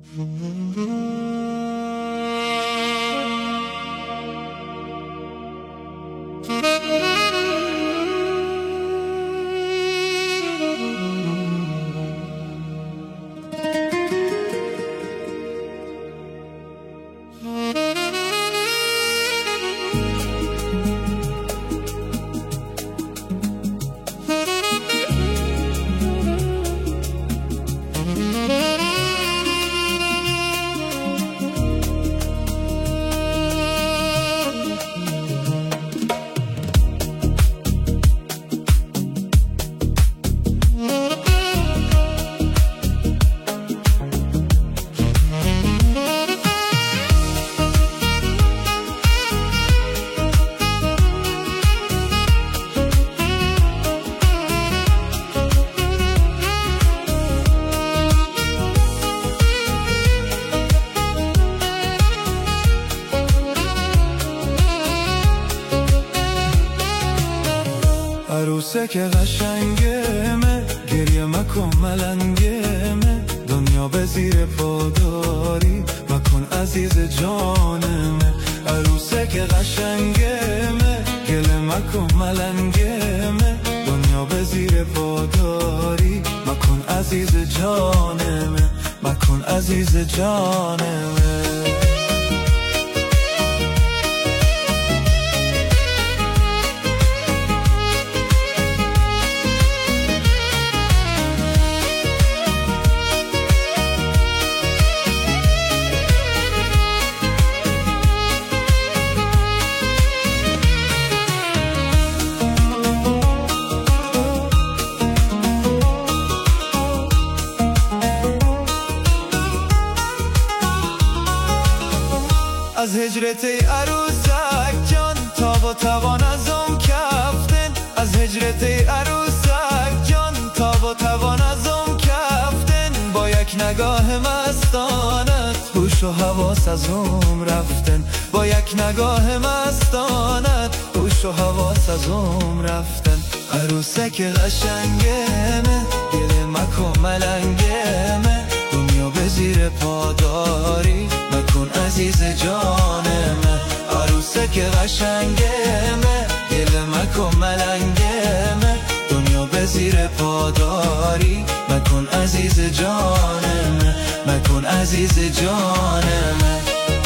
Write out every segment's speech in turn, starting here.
عروسک قشنگمه، گریه مکن ملنگمه، دنیا به زیر پاداری مکن عزیز جانمه. عروسک قشنگمه، گله مکن ملنگمه، دنیا به زیر پاداری مکن عزیز جانمه، مکن عزیز جانمه. از هجرت ای عروسک جان تاب و توان از اون کفتن، از هجرت ای عروسک جان تاب و توان از اون کفتن، با یک نگاه مستانت هوش و حواس از اون رفتن، با یک نگاه مستانت هوش و حواس از اون رفتن. عروسک قشنگمه، گله مکن ملنگمه، دنیا به زیر پاداری مکن عزیز جانمه. عروسک قشنگمه، گله مکن ملنگمه، دنیا به زیر پاداری مکن عزیز جانمه، مکن عزیز جانمه.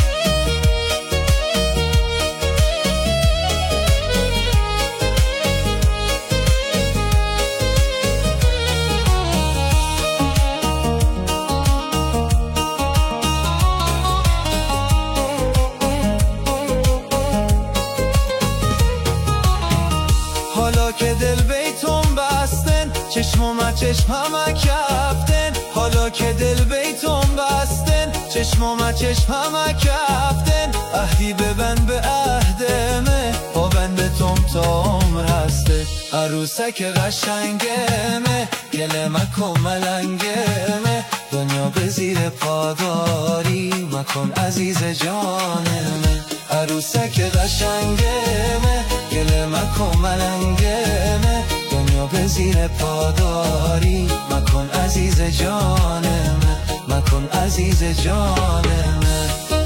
حالا که دل بیتون بستن، چشم و چشم همه کفتن، حالا که دل بیتون بستن، چشم و چشم همه کفتن، عهدی ببند به عهدمه، پابند به تام هسته. عروسک قشنگمه، گله مکن ملنگمه، دنیا به زیر پاداری مکن عزیز جانمه. عروسک قشنگمه، گله مکن ملنگمه، دنیا به زیر پاداری مکن عزیز جانمه، مکن عزیز جانمه.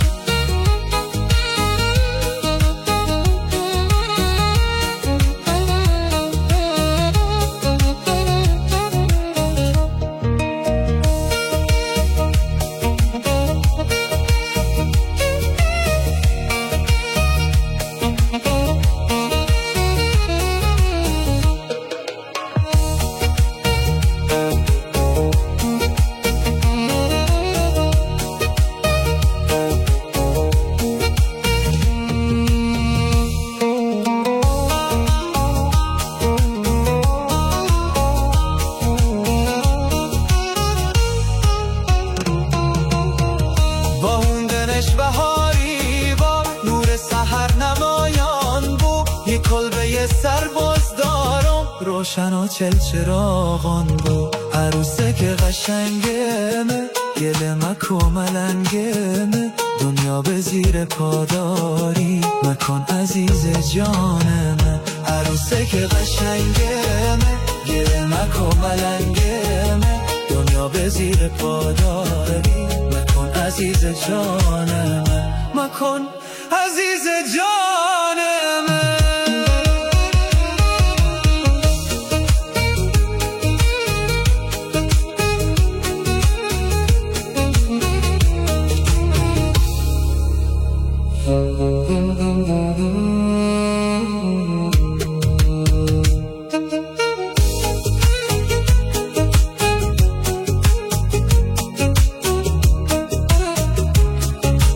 بهاری با نور سحر نمایان بو، یک کلبه سرباز دارم روشن و چراغان بو. عروسک قشنگمه، گله مکن ملنگمه، دنیا به زیر پاداری مکن عزیز جانمه. عروسک قشنگمه، گله مکن ملنگمه، دنیا به زیر پاداری مکن عزیز جان من مکن عزیز جان من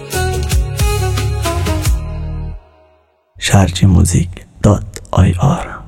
sharjmusic.ir